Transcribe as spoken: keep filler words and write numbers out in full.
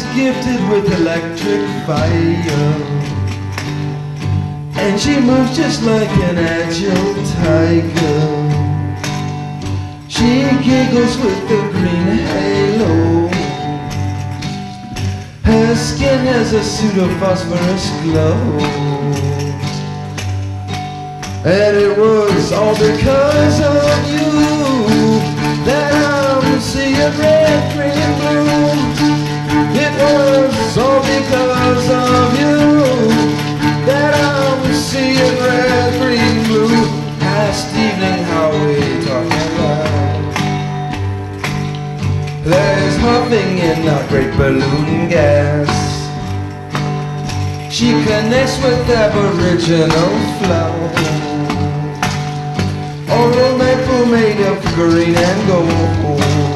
gifted with electric fire, and she moves just like an agile tiger. She giggles with the green halo. Her skin has a pseudo-phosphorus glow. And it was all because of you that I'm seeing red, green, and blue. It was all because of you that I'm seeing red, green, blue. Last evening, how we talking about? There's huffing in that great balloon gas. She connects with aboriginal flowers, all maple made of green and gold.